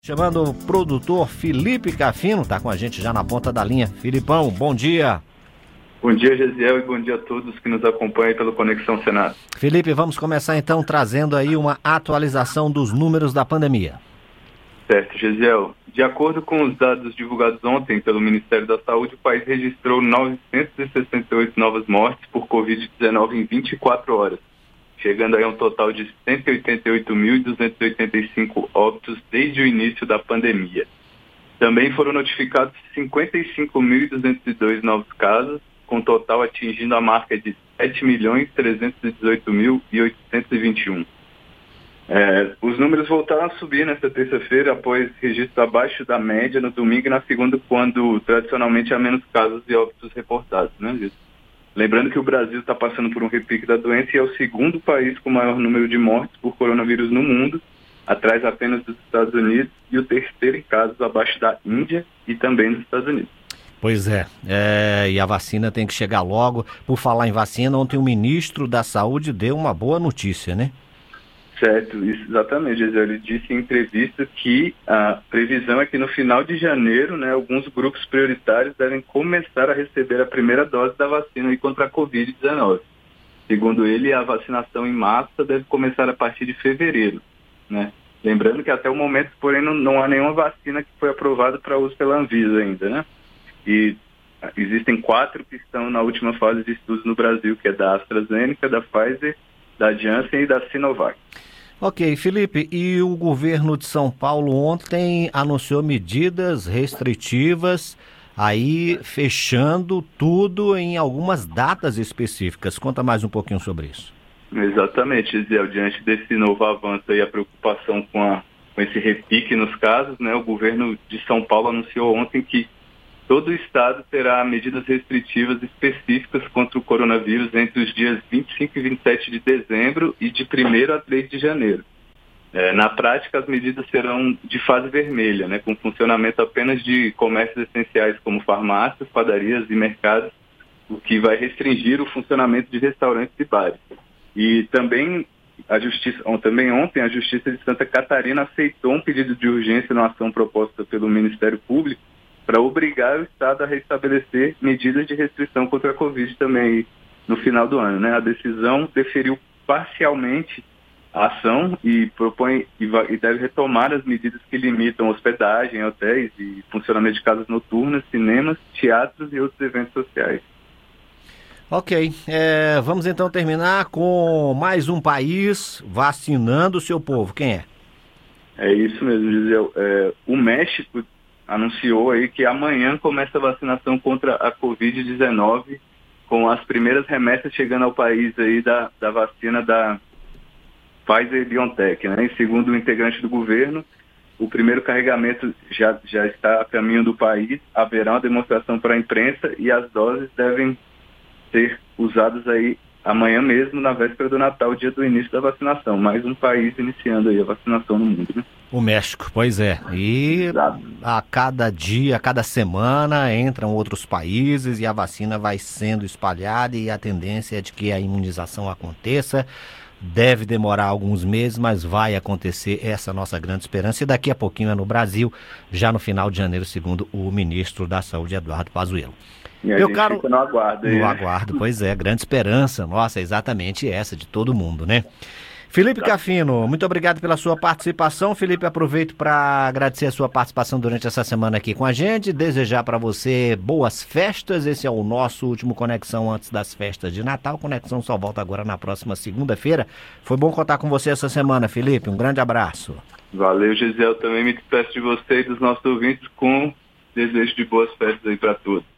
Chamando o produtor Felipe Cafino, tá com a gente já na ponta da linha. Filipão, bom dia. Bom dia, Gesiel, e bom dia a todos que nos acompanham pelo Conexão Senado. Felipe, vamos começar então trazendo aí uma atualização dos números da pandemia. Certo, Gesiel. De acordo com os dados divulgados ontem pelo Ministério da Saúde, o país registrou 968 novas mortes por Covid-19 em 24 horas, chegando aí a um total de 188.285 óbitos desde o início da pandemia. Também foram notificados 55.202 novos casos, com o total atingindo a marca de 7.318.821. Os números voltaram a subir nesta terça-feira após registro abaixo da média no domingo e na segunda, quando tradicionalmente há menos casos e óbitos reportados, né? Lembrando que o Brasil está passando por um repique da doença e é o segundo país com maior número de mortes por coronavírus no mundo, atrás apenas dos Estados Unidos, e o terceiro em casos abaixo da Índia e também dos Estados Unidos. Pois é, e a vacina tem que chegar logo. Por falar em vacina, ontem o ministro da Saúde deu uma boa notícia, né? Certo, isso, exatamente. Ele disse em entrevista que a previsão é que no final de janeiro, né, alguns grupos prioritários devem começar a receber a primeira dose da vacina contra a Covid-19. Segundo ele, a vacinação em massa deve começar a partir de fevereiro, né? Lembrando que até o momento, porém, não há nenhuma vacina que foi aprovada para uso pela Anvisa ainda, né? E existem 4 que estão na última fase de estudos no Brasil, que é da AstraZeneca, da Pfizer, da Janssen e da Sinovac. Ok, Felipe, e o governo de São Paulo ontem anunciou medidas restritivas, aí fechando tudo em algumas datas específicas. Conta mais um pouquinho sobre isso. Exatamente, Gisele. Diante desse novo avanço e a preocupação com esse repique nos casos, né, o governo de São Paulo anunciou ontem que todo o estado terá medidas restritivas específicas contra o coronavírus entre os dias 25 e 27 de dezembro e de 1º a 3 de janeiro. Na prática, as medidas serão de fase vermelha, né, com funcionamento apenas de comércios essenciais como farmácias, padarias e mercados, o que vai restringir o funcionamento de restaurantes e bares. E também ontem a Justiça de Santa Catarina aceitou um pedido de urgência na ação proposta pelo Ministério Público para obrigar o Estado a restabelecer medidas de restrição contra a Covid também no final do ano, né? A decisão deferiu parcialmente a ação e propõe e deve retomar as medidas que limitam hospedagem, hotéis e funcionamento de casas noturnas, cinemas, teatros e outros eventos sociais. Ok, vamos então terminar com mais um país vacinando o seu povo. Quem é? É isso mesmo, Gisele. O México anunciou aí que amanhã começa a vacinação contra a Covid-19, com as primeiras remessas chegando ao país aí da vacina da Pfizer-BioNTech, né? E segundo o integrante do governo, o primeiro carregamento já está a caminho do país, haverá uma demonstração para a imprensa e as doses devem ser usadas aí amanhã mesmo, na véspera do Natal, dia do início da vacinação. Mais um país iniciando aí a vacinação no mundo, né? O México, pois é. E a cada dia, a cada semana entram outros países e a vacina vai sendo espalhada e a tendência é de que a imunização aconteça. Deve demorar alguns meses, mas vai acontecer, essa é a nossa grande esperança. E daqui a pouquinho é no Brasil, já no final de janeiro, segundo o ministro da Saúde, Eduardo Pazuello. Meu caro, fica no aguardo aí. No aguardo, pois é, grande esperança, nossa, é exatamente essa de todo mundo, né? Felipe Cafino, muito obrigado pela sua participação. Felipe, aproveito para agradecer a sua participação durante essa semana aqui com a gente, desejar para você boas festas. Esse é o nosso último Conexão antes das festas de Natal. Conexão só volta agora na próxima segunda-feira. Foi bom contar com você essa semana, Felipe. Um grande abraço. Valeu, Gisele. Também me despeço de você e dos nossos ouvintes com desejo de boas festas aí para todos.